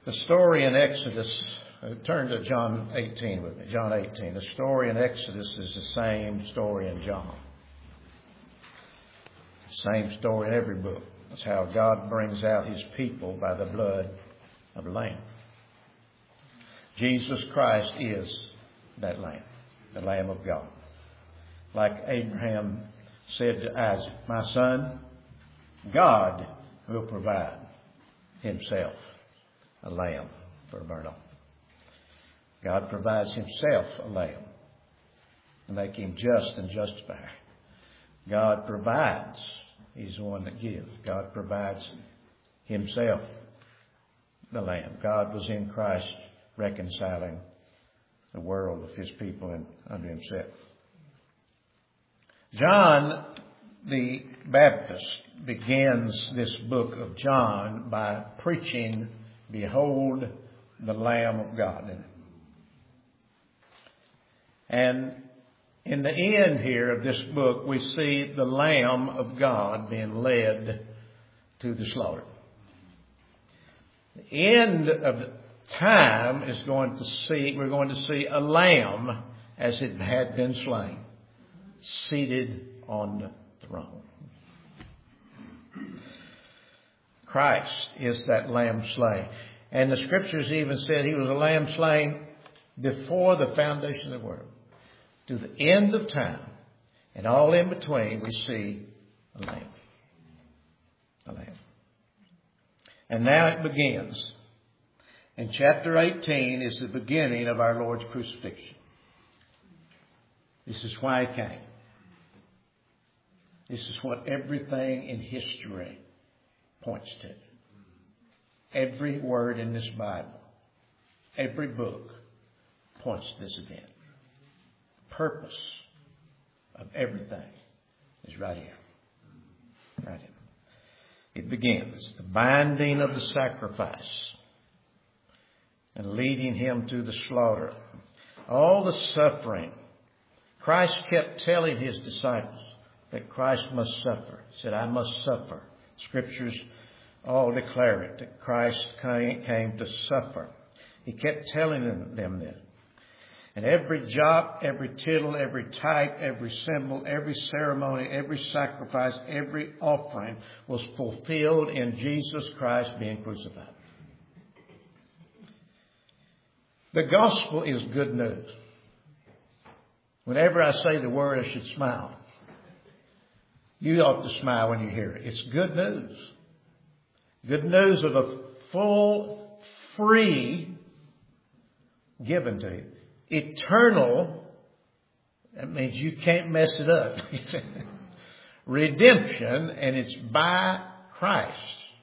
The story in Exodus, turn to John 18 with me, John 18. The story in Exodus is the same story in John. Same story in every book. That's how God brings out His people by the blood of the Lamb. Jesus Christ is that Lamb, the Lamb of God. Like Abraham said to Isaac, my son, God will provide Himself a lamb for a burnt offering. God provides Himself a lamb to make Him just and justify. God provides. He's the one that gives. God provides Himself the lamb. God was in Christ reconciling the world with His people unto Himself. John the Baptist begins this book of John by preaching, behold the Lamb of God. And in the end here of this book, we see the Lamb of God being led to the slaughter. The end of the time is we're going to see a lamb as it had been slain, seated on the throne. Christ is that lamb slain. And the scriptures even said He was a lamb slain before the foundation of the world. To the end of time, and all in between, we see a lamb. A lamb. And now it begins. And chapter 18 is the beginning of our Lord's crucifixion. This is why He came. This is what everything in history points to. Every word in this Bible, every book points to this event. The purpose of everything is right here. Right here. It begins. The binding of the sacrifice and leading Him to the slaughter. All the suffering. Christ kept telling His disciples that Christ must suffer. He said, I must suffer. Scriptures all declare it, that Christ came to suffer. He kept telling them this. And every jot, every tittle, every type, every symbol, every ceremony, every sacrifice, every offering was fulfilled in Jesus Christ being crucified. The gospel is good news. Whenever I say the word, I should smile. You ought to smile when you hear it. It's good news. Good news of a full, free, given to you. Eternal, that means you can't mess it up. Redemption, and it's by Christ.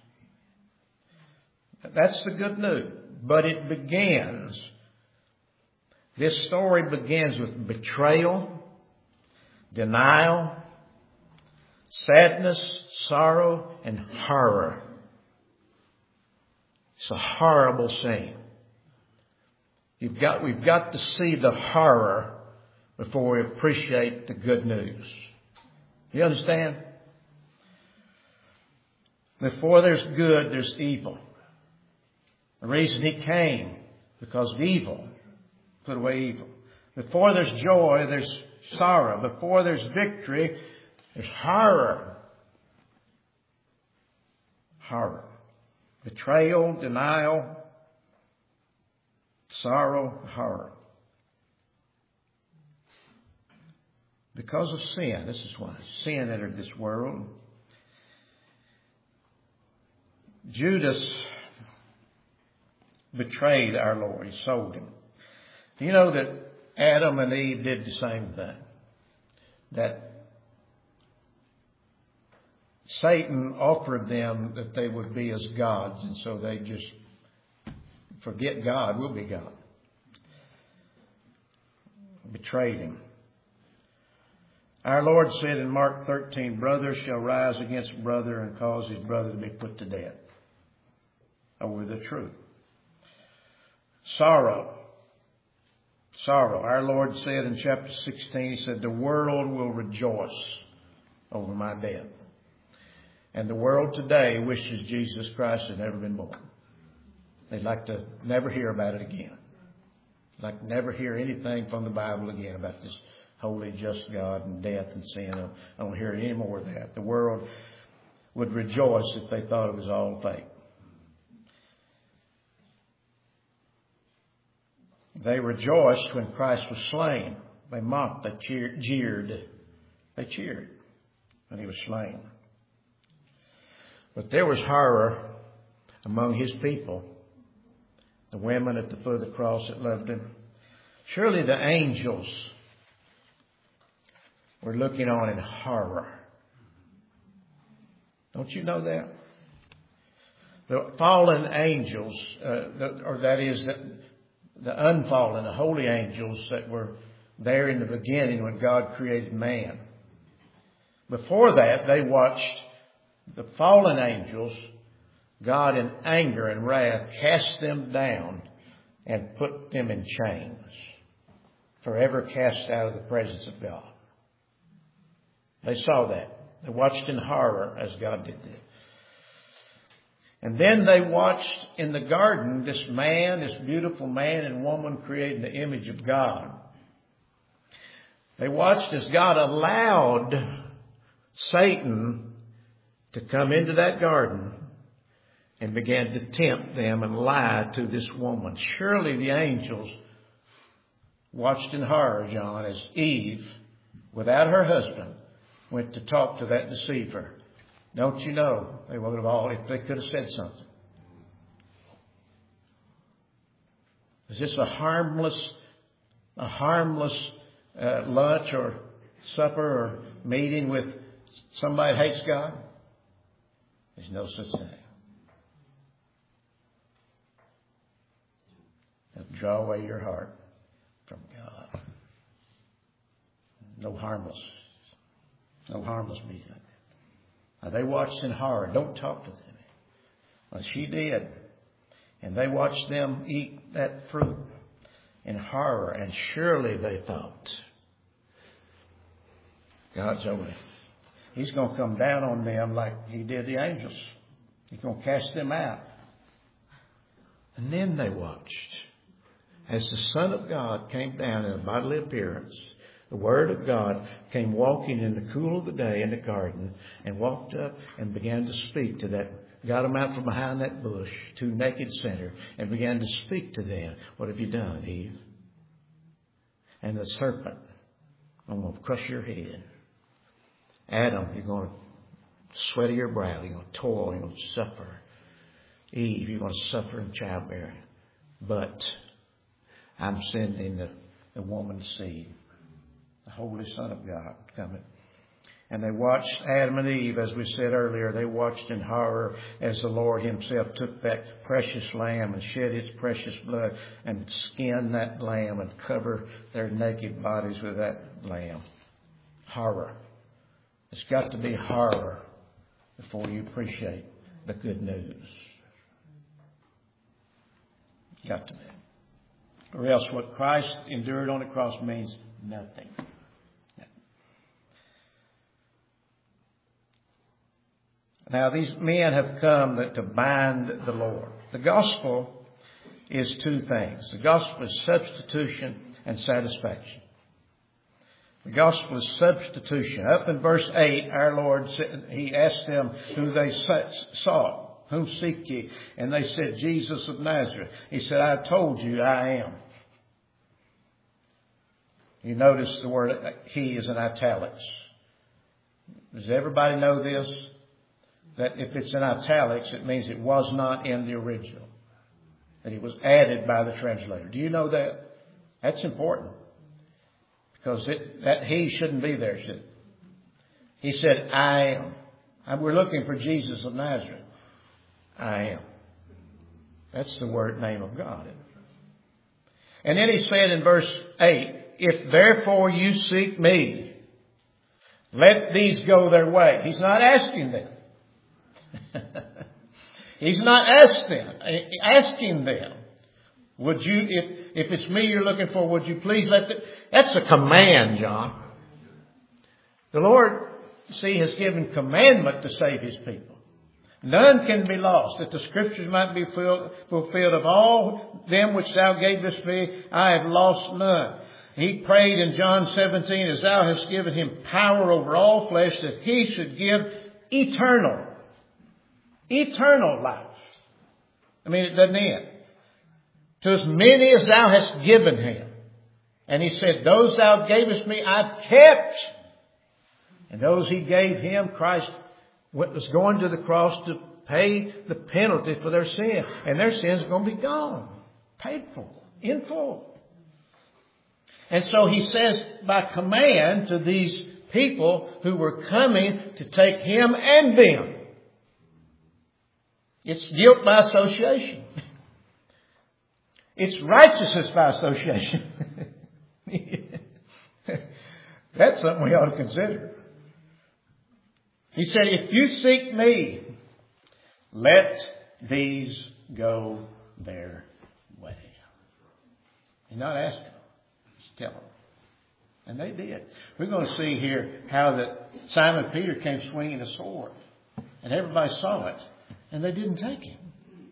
That's the good news. But it begins, this story begins with betrayal, denial, sadness, sorrow, and horror. It's a horrible scene. We've got to see the horror before we appreciate the good news. You understand? Before there's good, there's evil. The reason He came, because of evil. Put away evil. Before there's joy, there's sorrow. Before there's victory, there's horror. Horror. Betrayal, denial, sorrow, horror. Because of sin, this is why sin entered this world. Judas betrayed our Lord. He sold Him. Do you know that Adam and Eve did the same thing? That Satan offered them that they would be as gods, and so they just forget God, we'll be God. Betrayed Him. Our Lord said in Mark 13, brother shall rise against brother and cause his brother to be put to death over the truth. Sorrow. Sorrow. Our Lord said in chapter 16, He said, the world will rejoice over my death. And the world today wishes Jesus Christ had never been born. They'd like to never hear about it again. Like never hear anything from the Bible again about this holy, just God and death and sin. I don't hear any more of that. The world would rejoice if they thought it was all fake. They rejoiced when Christ was slain. They mocked, they jeered. They cheered when he was slain. But there was horror among his people. The women at the foot of the cross that loved him. Surely the angels were looking on in horror. Don't you know that? The fallen angels, the unfallen, the holy angels that were there in the beginning when God created man. Before that, they watched the fallen angels, God in anger and wrath, cast them down and put them in chains, forever cast out of the presence of God. They saw that. They watched in horror as God did that. And then they watched in the garden this beautiful man and woman created in the image of God. They watched as God allowed Satan to come into that garden and began to tempt them and lie to this woman. Surely the angels watched in horror, John, as Eve, without her husband, went to talk to that deceiver. Don't you know, they would have all, if they could have said something. Is this a harmless lunch or supper or meeting with somebody that hates God? There's no such thing. It'll draw away your heart from God. No harmless meeting. Now, they watched in horror. Don't talk to them. Well, she did. And they watched them eat that fruit in horror. And surely they thought, God's over. He's going to come down on them like he did the angels. He's going to cast them out. And then they watched as the Son of God came down in a bodily appearance. The Word of God came walking in the cool of the day in the garden and walked up and began to speak to that. Got them out from behind that bush, two naked sinners, and began to speak to them. What have you done, Eve? And the serpent, I'm going to crush your head. Adam, you're going to sweat of your brow. You're going to toil. You're going to suffer. Eve, you're going to suffer in childbearing. But I'm sending the woman's seed, the Holy Son of God coming. And they watched Adam and Eve, as we said earlier. They watched in horror as the Lord himself took that precious lamb and shed its precious blood and skinned that lamb and covered their naked bodies with that lamb. Horror. It's got to be horror before you appreciate the good news. Got to be. Or else what Christ endured on the cross means nothing. Now these men have come to bind the Lord. The gospel is two things. The gospel is substitution and satisfaction. The gospel is substitution. Up in verse 8, our Lord said, he asked them who they sought. Whom seek ye? And they said, Jesus of Nazareth. He said, I told you I am. You notice the word he is in italics. Does everybody know this? That if it's in italics, it means it was not in the original. That it was added by the translator. Do you know that? That's important. Because that he shouldn't be there, should it? He said, I am. We're looking for Jesus of Nazareth. I am. That's the word name of God. And then he said in verse 8, if therefore you seek me, let these go their way. He's not asking them. He's not asking them. Would you, if it's me you're looking for, would you please let them? That's a command, John. The Lord, see, has given commandment to save his people. None can be lost, that the Scriptures might be fulfilled. Of all them which thou gavest me, I have lost none. He prayed in John 17, as thou hast given him power over all flesh, that he should give eternal life. I mean, it doesn't end. To as many as thou hast given him. And he said, those thou gavest me, I've kept. And those he gave him, Christ was going to the cross to pay the penalty for their sin. And their sins are going to be gone. Paid for. In full. And so he says by command to these people who were coming to take him and them. It's guilt by association. It's righteousness by association. That's something we ought to consider. He said, if you seek me, let these go their way. He's not asking them. He's telling them. And they did. We're going to see here how that Simon Peter came swinging a sword. And everybody saw it. And they didn't take him.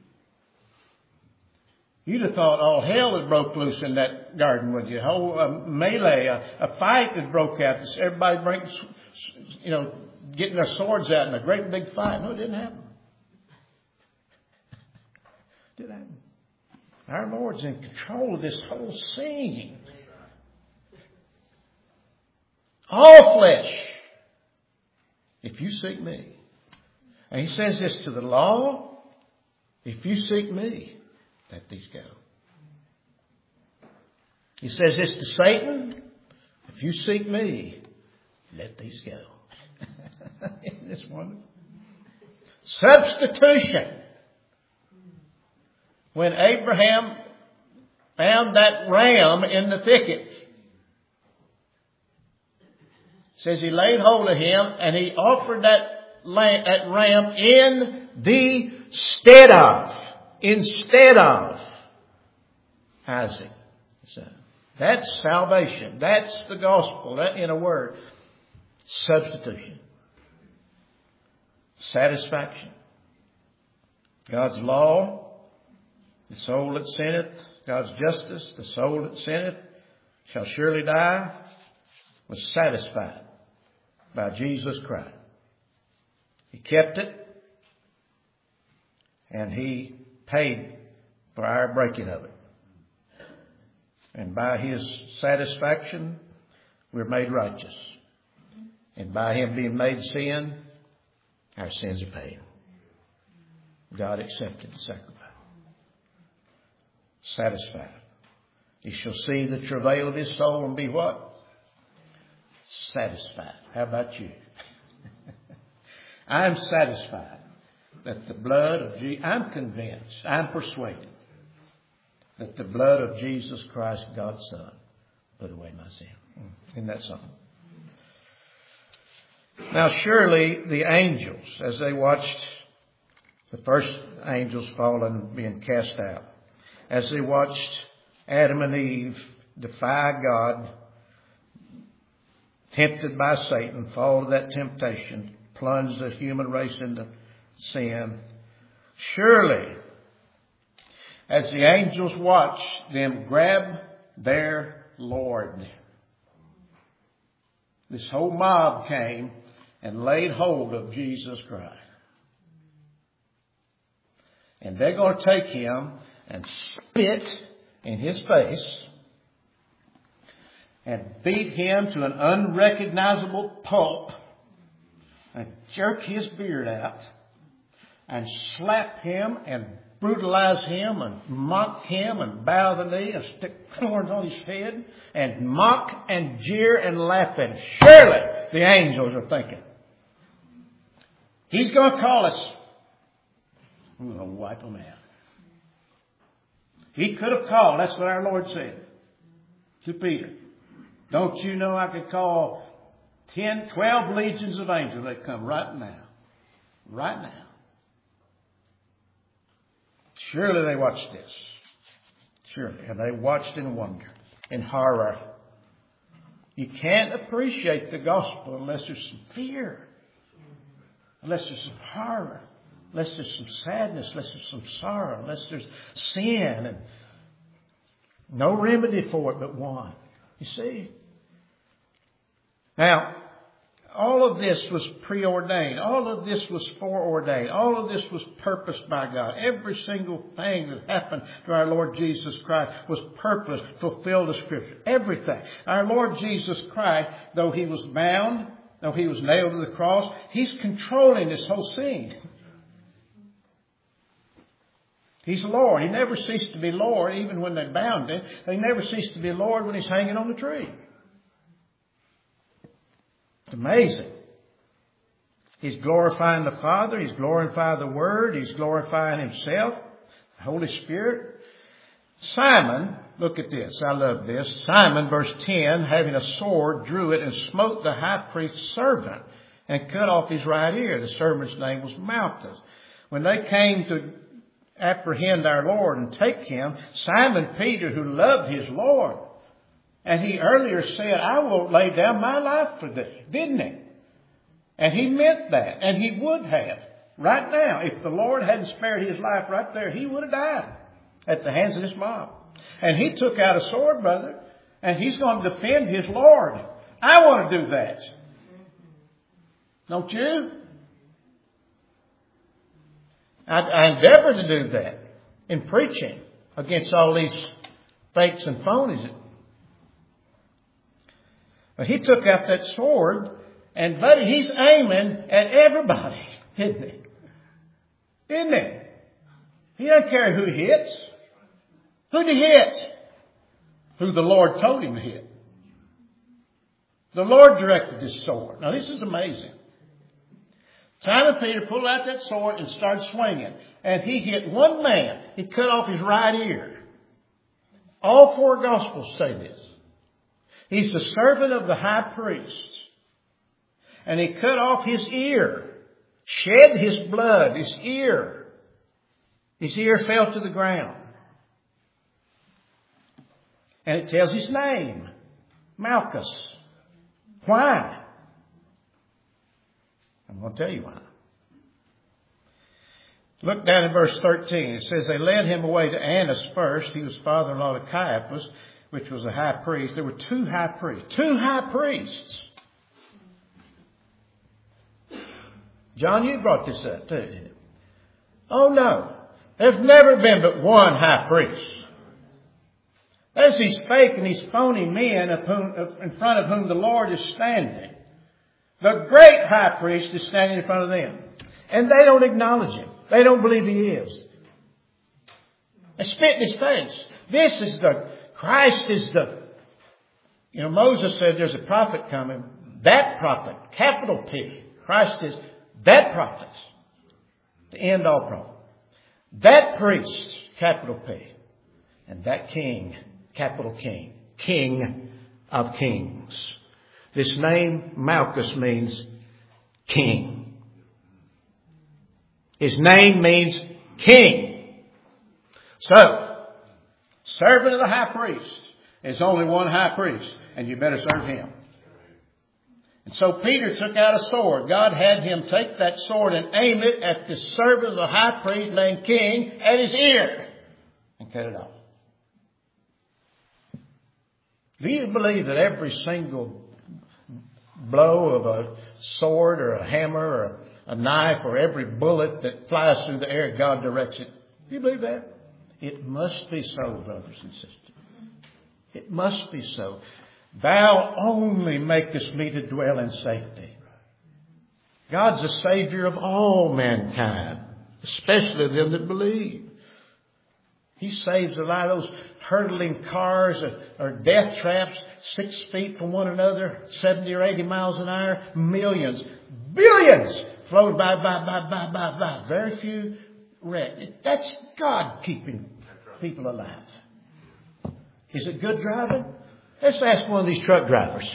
You'd have thought all hell had broke loose in that garden, would you? A whole melee, a fight that broke out. Everybody getting their swords out in a great big fight. No, it didn't happen. It didn't happen. Our Lord's in control of this whole scene. All flesh, if you seek me. And he says this to the law, if you seek me, let these go. He says this to Satan, if you seek me, let these go. Isn't this wonderful? Substitution. When Abraham found that ram in the thicket, it says he laid hold of him and he offered that ram instead of Isaac. So that's salvation. That's the gospel. That, in a word, substitution. Satisfaction. God's law, the soul that sinneth, God's justice, the soul that sinneth shall surely die, was satisfied by Jesus Christ. He kept it, and He paid for our breaking of it. And by His satisfaction, we're made righteous. And by Him being made sin, our sins are paid. God accepted the sacrifice. Satisfied. He shall see the travail of His soul and be what? Satisfied. How about you? I'm satisfied that the blood of Jesus, I'm convinced, I'm persuaded that the blood of Jesus Christ, God's Son, put away my sin. Isn't that something? Now surely the angels, as they watched the first angels fallen and being cast out, as they watched Adam and Eve defy God, tempted by Satan, fall to that temptation, plunge the human race into sin. Surely, as the angels watched them grab their Lord, this whole mob came and laid hold of Jesus Christ. And they're going to take Him and spit in His face and beat Him to an unrecognizable pulp and jerk His beard out and slap Him and brutalize Him and mock Him and bow the knee and stick thorns on His head and mock and jeer and laugh at Him. Surely the angels are thinking, He's going to call us. We're going to wipe Him out. He could have called. That's what our Lord said to Peter. Don't you know I could call 10, 12 legions of angels that come right now. Right now. Surely they watched this. Surely. And they watched in wonder, in horror. You can't appreciate the gospel unless there's some fear. Unless there's some horror. Unless there's some sadness, unless there's some sorrow, unless there's sin and no remedy for it but one. You see? Now, all of this was preordained. All of this was foreordained. All of this was purposed by God. Every single thing that happened to our Lord Jesus Christ was purposed, fulfilled the Scripture. Everything. Our Lord Jesus Christ, though He was bound, though He was nailed to the cross, He's controlling this whole scene. He's Lord. He never ceased to be Lord, even when they bound Him. He never ceased to be Lord when He's hanging on the tree. It's amazing. He's glorifying the Father. He's glorifying the Word. He's glorifying Himself, the Holy Spirit. Simon, look at this. I love this. Simon, verse 10, having a sword, drew it and smote the high priest's servant and cut off his right ear. The servant's name was Malchus. When they came to apprehend our Lord and take Him, Simon Peter, who loved his Lord, and he earlier said, I will lay down my life for thee, didn't he? And he meant that, and he would have. Right now, if the Lord hadn't spared his life right there, he would have died at the hands of this mob. And he took out a sword, brother, and he's going to defend his Lord. I want to do that. Don't you? I endeavor to do that in preaching against all these fakes and phonies. But he took out that sword, and buddy, he's aiming at everybody, isn't he? Isn't he? He doesn't care who he hits. Who'd he hit? Who the Lord told him to hit. The Lord directed this sword. Now this is amazing. Simon Peter pulled out that sword and started swinging. And he hit one man. He cut off his right ear. All four Gospels say this. He's the servant of the high priest. And he cut off his ear. Shed his blood. His ear. His ear fell to the ground. And it tells his name. Malchus. Why? I'm going to tell you why. Look down in verse 13. It says, they led him away to Annas first. He was father-in-law to Caiaphas, which was a high priest. There were two high priests. Two high priests. John, you brought this up too, didn't you? Oh no. There's never been but one high priest. There's these fake and these phony men in front of whom the Lord is standing. The great high priest is standing in front of them. And they don't acknowledge Him. They don't believe He is. They spit in His face. Christ is the, Moses said there's a prophet coming. That prophet, capital P. Christ is that prophet. The end all prophet. That priest, capital P. And that king, capital King. King of kings. This name, Malchus, means king. His name means king. So, servant of the high priest. There's only one high priest, and you better serve him. And so Peter took out a sword. God had him take that sword and aim it at the servant of the high priest named King at his ear and cut it off. Do you believe that every single blow of a sword or a hammer or a knife or every bullet that flies through the air, God directs it? Do you believe that? It must be so, brothers and sisters. It must be so. Thou only makest me to dwell in safety. God's the Savior of all mankind, especially them that believe. He saves a lot of those hurtling cars or death traps 6 feet from one another, 70 or 80 miles an hour. Millions, billions float by. Very few wrecked. That's God keeping people alive. Is it good driving? Let's ask one of these truck drivers.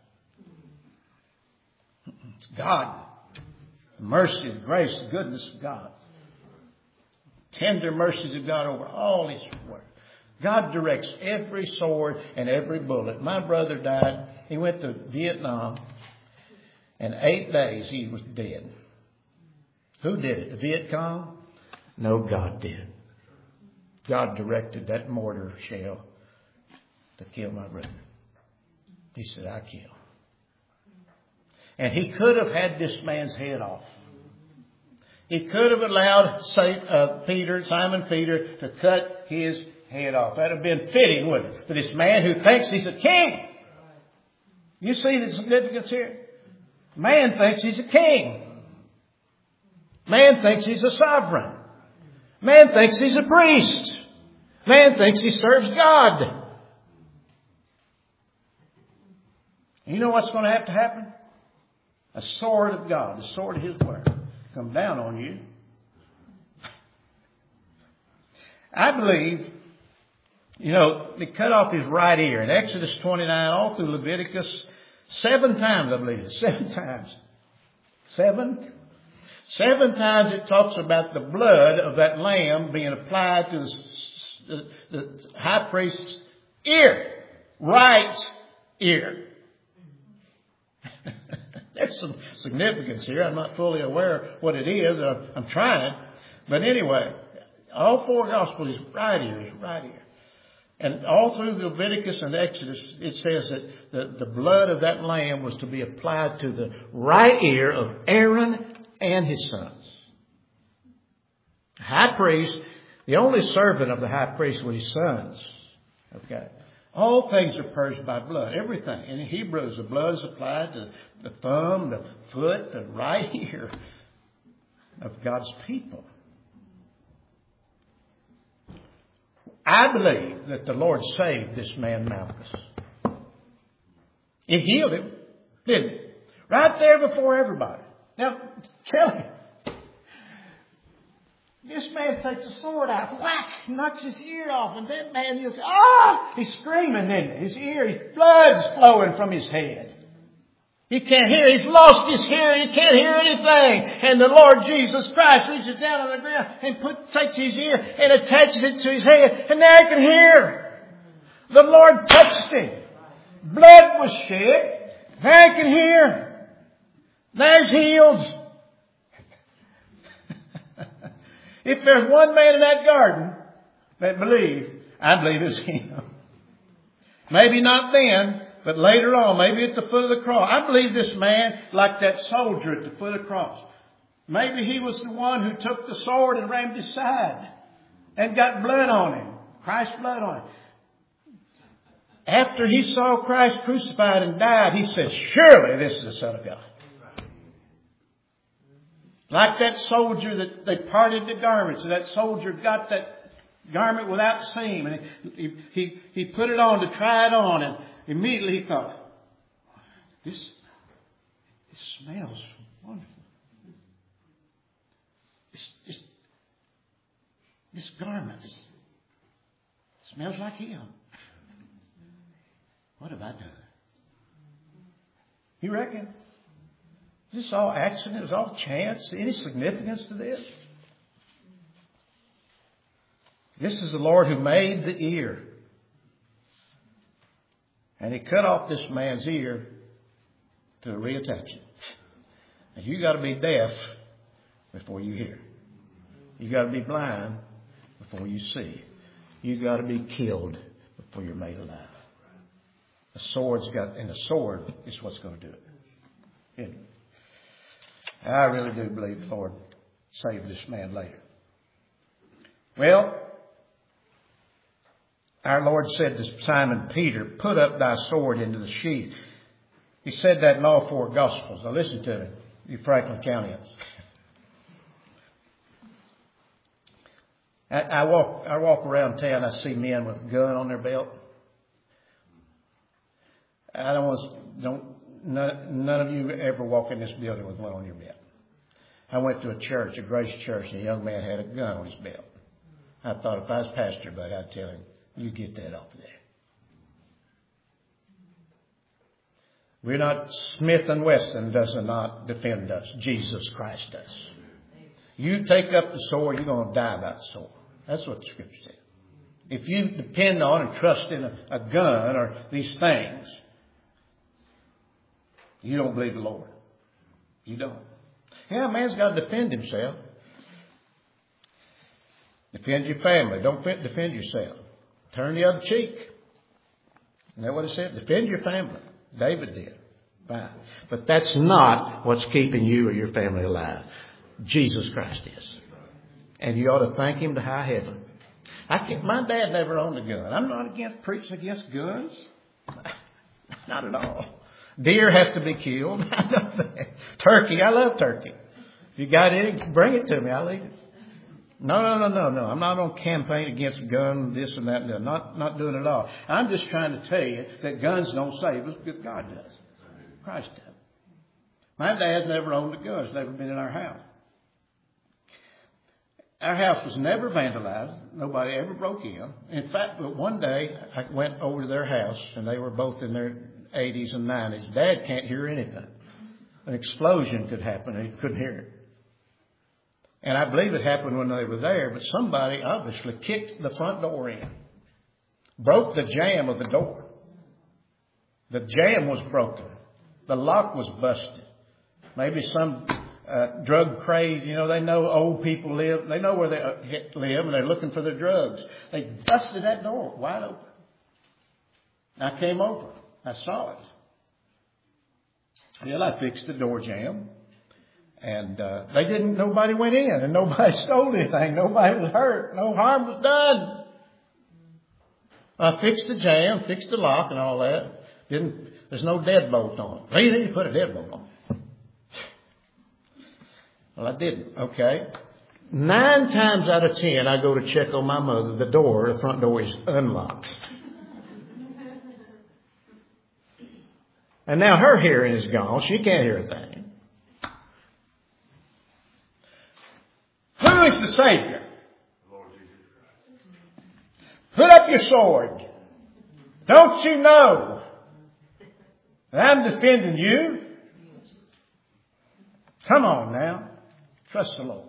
It's God. Mercy, grace, goodness of God. Tender mercies of God over all His work. God directs every sword and every bullet. My brother died. He went to Vietnam. And 8 days he was dead. Who did it? The Viet Cong? No, God did. God directed that mortar shell to kill my brother. He said, I kill. And he could have had this man's head off. He could have allowed Simon Peter to cut his head off. That would have been fitting, wouldn't it? For this man who thinks he's a king. You see the significance here? Man thinks he's a king. Man thinks he's a sovereign. Man thinks he's a priest. Man thinks he serves God. You know what's going to have to happen? A sword of God, the sword of His word, come down on you. I believe, they cut off his right ear. In Exodus 29, all through Leviticus, 7 times, I believe it. 7 times. 7? 7 times it talks about the blood of that lamb being applied to the high priest's ear. Right ear. There's some significance here. I'm not fully aware what it is. I'm trying. But anyway, all 4 Gospels is right ear. And all through the Leviticus and Exodus, it says that the blood of that lamb was to be applied to the right ear of Aaron and his sons. The high priest, the only servant of the high priest were his sons. Okay. All things are purged by blood. Everything. In Hebrews, the blood is applied to the thumb, the foot, the right ear of God's people. I believe that the Lord saved this man Malchus. He healed him, didn't he? Right there before everybody. Now, tell me. This man takes a sword out, whack, knocks his ear off, and that man just, he's screaming, isn't he? His ear, his blood's flowing from his head. He can't hear. He's lost his hearing. He can't hear anything. And the Lord Jesus Christ reaches down on the ground and takes his ear and attaches it to his head. And now he can hear. The Lord touched him. Blood was shed. Now he can hear. Now he's healed. If there's one man in that garden that I believe it's him. Maybe not then. But later on, maybe at the foot of the cross. I believe this man, like that soldier at the foot of the cross. Maybe he was the one who took the sword and rammed his side. And got blood on him. Christ's blood on him. After he saw Christ crucified and died, he said, surely this is the Son of God. Like that soldier that they parted the garments. And that soldier got that garment without seam. And he put it on to try it on. And immediately he thought, this smells wonderful. This garment smells like him. What have I done? You reckon? Is this all accident? Is this all chance? Any significance to this? This is the Lord who made the ear. And he cut off this man's ear to reattach it. And you got to be deaf before you hear. You got to be blind before you see. You got to be killed before you're made alive. The sword is what's going to do it. I really do believe the Lord saved this man later. Well, our Lord said to Simon Peter, put up thy sword into the sheath. He said that in all 4 Gospels. Now listen to me, you Franklin Countyans. I walk around town, I see men with a gun on their belt. None of you ever walk in this building with one on your belt. I went to a church, a Grace Church, and a young man had a gun on his belt. I thought if I was pastor, but I'd tell him, you get that off of there. We're not, Smith & Wesson does not defend us. Jesus Christ does. You take up the sword, you're going to die by the sword. That's what the Scripture says. If you depend on and trust in a gun or these things, you don't believe the Lord. You don't. Yeah, a man's got to defend himself. Defend your family. Don't defend yourself. Turn the other cheek. Isn't that what it said? Defend your family. David did. Fine. But that's not what's keeping you or your family alive. Jesus Christ is. And you ought to thank Him to high heaven. My dad never owned a gun. I'm not preaching against guns. Not at all. Deer has to be killed. Turkey. I love turkey. If you got any, bring it to me. I'll eat it. No. I'm not on campaign against guns, this and that. And that. Not doing it at all. I'm just trying to tell you that guns don't save us, but God does. Christ does. My dad never owned a gun. It's never been in our house. Our house was never vandalized. Nobody ever broke in. In fact, but one day I went over to their house, and they were both in their 80s and 90s. Dad can't hear anything. An explosion could happen, and he couldn't hear it. And I believe it happened when they were there, but somebody obviously kicked the front door in. Broke the jamb of the door. The jamb was broken. The lock was busted. Maybe some drug craze, they know old people live. They know where they live, and they're looking for their drugs. They busted that door wide open. I came over. I saw it. Well, I fixed the door jamb. And nobody went in, and nobody stole anything. Nobody was hurt. No harm was done. I fixed the jamb, fixed the lock and all that. There's no deadbolt on it. They didn't put a deadbolt on it. Well, I didn't. Okay. 9 times out of 10, I go to check on my mother. The front door is unlocked. And now her hearing is gone. She can't hear a thing. Who is the Savior? Put up your sword. Don't you know that I'm defending you? Come on now. Trust the Lord.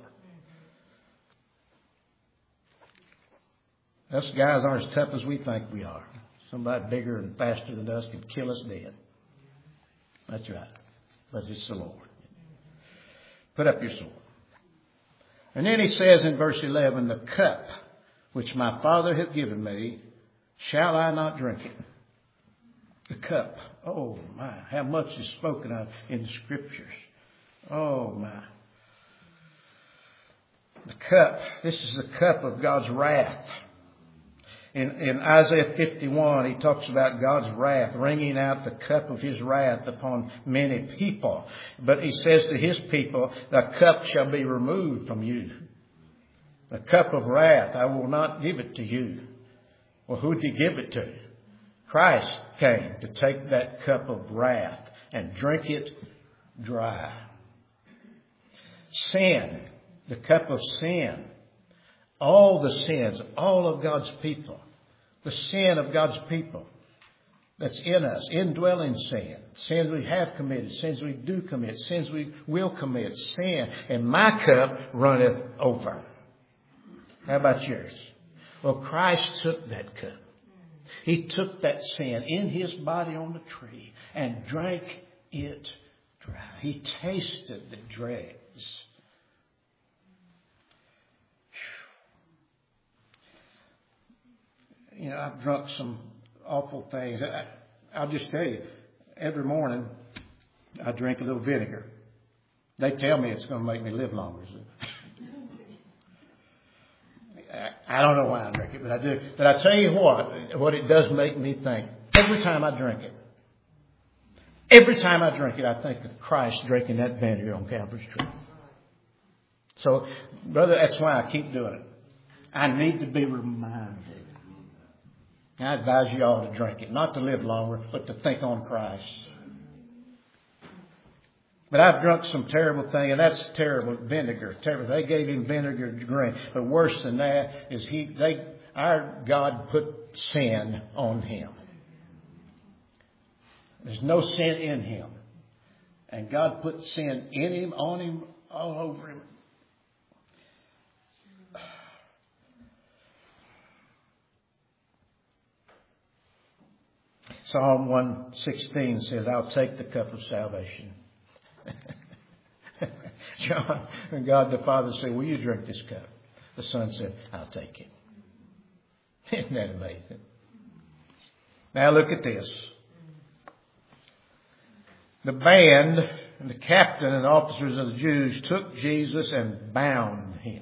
Us guys aren't as tough as we think we are. Somebody bigger and faster than us can kill us dead. That's right. But it's the Lord. Put up your sword. And then he says in verse 11, the cup which my Father hath given me, shall I not drink it? The cup. Oh my, how much is spoken of in the Scriptures. Oh my. The cup. This is the cup of God's wrath. In Isaiah 51, he talks about God's wrath, wringing out the cup of His wrath upon many people. But He says to His people, the cup shall be removed from you. The cup of wrath, I will not give it to you. Well, who did He give it to? Christ came to take that cup of wrath and drink it dry. Sin, the cup of sin. All the sins, all of God's people. The sin of God's people that's in us, indwelling sin. Sins we have committed, sins we do commit, sins we will commit, sin. And my cup runneth over. How about yours? Well, Christ took that cup. He took that sin in His body on the tree and drank it dry. He tasted the dregs. I've drunk some awful things. I'll just tell you, every morning I drink a little vinegar. They tell me it's going to make me live longer. I don't know why I drink it, but I do. But I tell you what it does make me think. Every time I drink it, I think of Christ drinking that vinegar on Calvary's tree. So, brother, that's why I keep doing it. I need to be reminded. I advise you all to drink it, not to live longer, but to think on Christ. But I've drunk some terrible thing, and that's terrible. Vinegar, terrible. They gave Him vinegar to drink, but worse than that is our God put sin on Him. There's no sin in Him, and God put sin in Him, on Him, all over Him. Psalm 116 says, I'll take the cup of salvation. John, and God the Father said, will you drink this cup? The Son said, I'll take it. Isn't that amazing? Now look at this. The band and the captain and officers of the Jews took Jesus and bound him.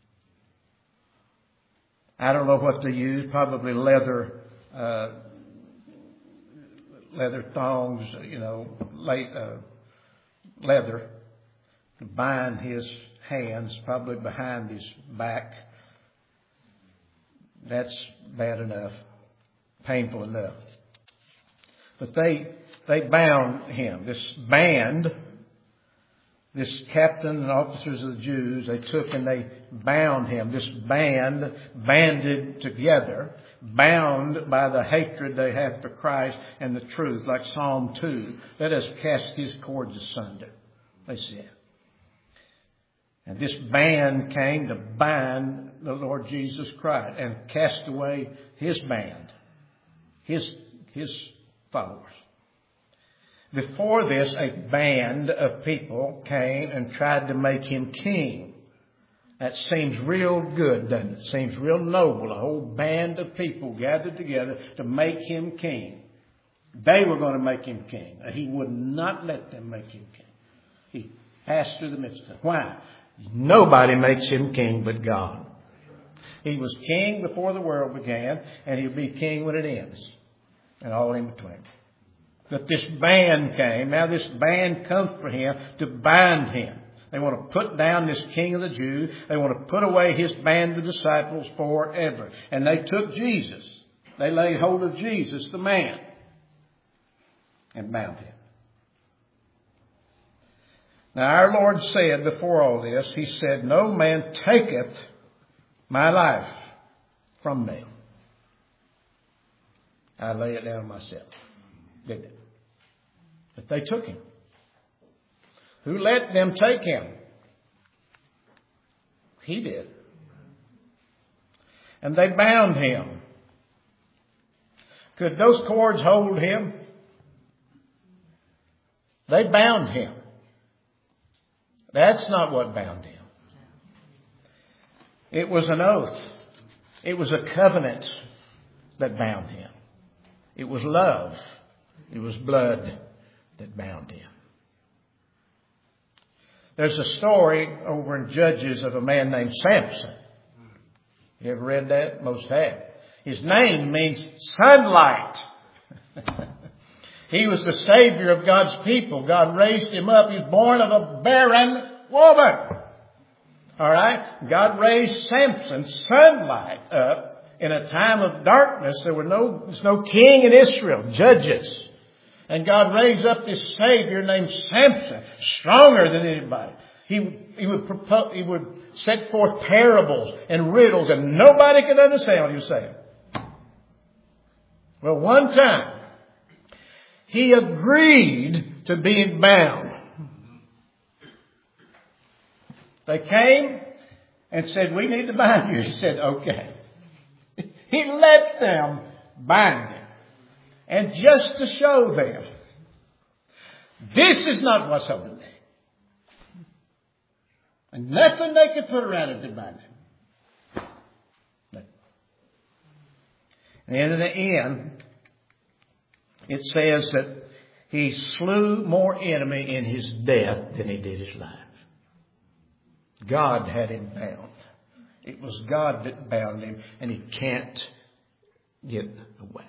I don't know what they used, probably leather thongs, leather to bind his hands, probably behind his back. That's bad enough, painful enough. But they bound him. This band, this captain and officers of the Jews, they took and they bound him. This band, banded together, bound by the hatred they have for Christ and the truth, like Psalm 2. Let us cast his cords asunder, they said. And this band came to bind the Lord Jesus Christ and cast away his band, his followers. Before this, a band of people came and tried to make him king. That seems real good, doesn't it? Seems real noble. A whole band of people gathered together to make him king. They were going to make him king. He would not let them make him king. He passed through the midst of them. Why? Nobody makes him king but God. He was king before the world began, and he'll be king when it ends, and all in between. But this band came. Now this band comes for him to bind him. They want to put down this king of the Jews. They want to put away his band of disciples forever. And they took Jesus. They laid hold of Jesus, the man, and bound him. Now our Lord said before all this, he said, no man taketh my life from me. I lay it down myself. Did they? But they took him. Who let them take him? He did. And they bound him. Could those cords hold him? They bound him. That's not what bound him. It was an oath. It was a covenant that bound him. It was love. It was blood that bound him. There's a story over in Judges of a man named Samson. You ever read that? Most have. His name means sunlight. He was the savior of God's people. God raised him up. He was born of a barren woman. All right? God raised Samson, sunlight, up in a time of darkness. There's no king in Israel. Judges. And God raised up this Savior named Samson, stronger than anybody. He would set forth parables and riddles, and nobody could understand what he was saying. Well, one time, he agreed to being bound. They came and said, we need to bind you. He said, okay. He let them bind him. And just to show them, this is not what's holding me. And nothing they could put around it to bind him. And in the end, it says that he slew more enemy in his death than he did his life. God had him bound. It was God that bound him, and he can't get away.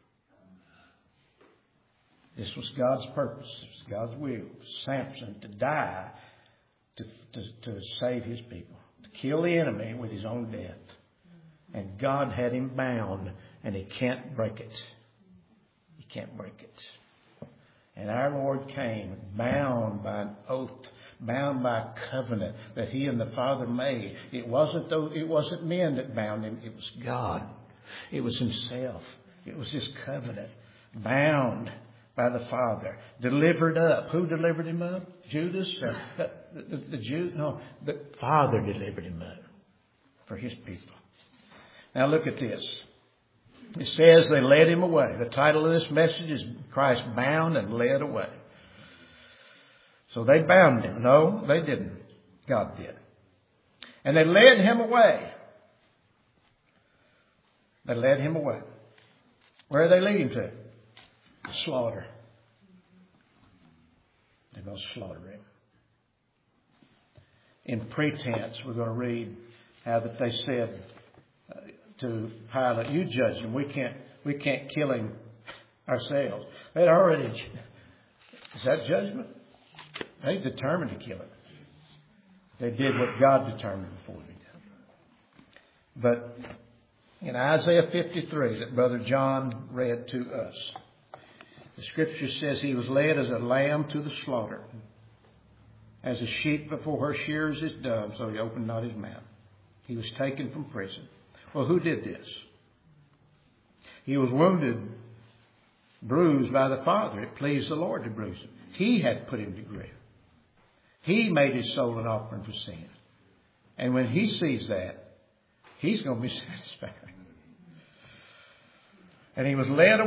This was God's purpose. It was God's will. Samson to die to save his people. To kill the enemy with his own death. And God had him bound, and he can't break it. He can't break it. And our Lord came bound by an oath, bound by a covenant that he and the Father made. It wasn't men that bound him. It was God. It was himself. It was his covenant. Bound by the Father. Delivered up. Who delivered him up? Judas? The Jew? No. The Father delivered him up for his people. Now look at this. It says they led him away. The title of this message is Christ bound and led away. So they bound him. No, they didn't. God did. And they led him away. They led him away. Where are they leading to? Slaughter. They're going to slaughter him. In pretense, we're going to read how that they said to Pilate, "You judge him. We can't kill him ourselves." They'd already. Is that judgment? They determined to kill him. They did what God determined before they did. But in Isaiah 53 that Brother John read to us, the Scripture says he was led as a lamb to the slaughter. As a sheep before her shears is dumb, so he opened not his mouth. He was taken from prison. Well, who did this? He was wounded, bruised by the Father. It pleased the Lord to bruise him. He had put him to grief. He made his soul an offering for sin. And when he sees that, he's going to be satisfied. And he was led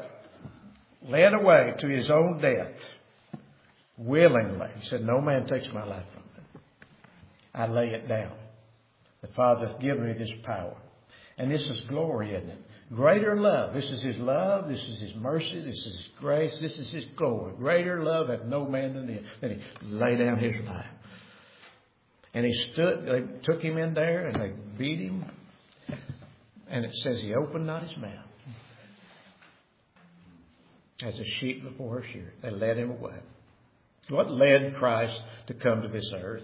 away to his own death willingly. He said, "No man takes my life from me. I lay it down. The Father hath given me this power." And this is glory, isn't it? Greater love. This is his love. This is his mercy. This is his grace. This is his glory. Greater love hath no man than this. Then he lay down his life. And he stood. They took him in there and they beat him. And it says he opened not his mouth. As a sheep before her shear. They led him away. What led Christ to come to this earth?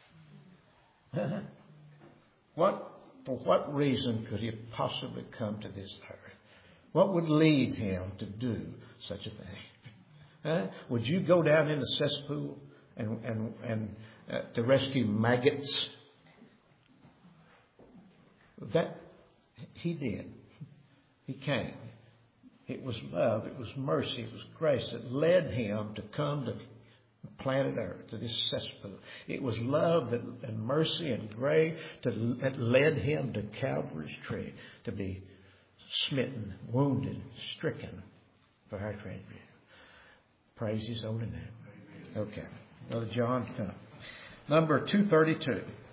For what reason could he possibly come to this earth? What would lead him to do such a thing? Would you go down in the cesspool and to rescue maggots? That he did. He came. It was love. It was mercy. It was grace that led him to come to planet Earth, to this cesspool. It was love and mercy and grace that led him to Calvary's tree to be smitten, wounded, stricken for our transgression. Praise his holy name. Okay. Brother John, come. Number 232.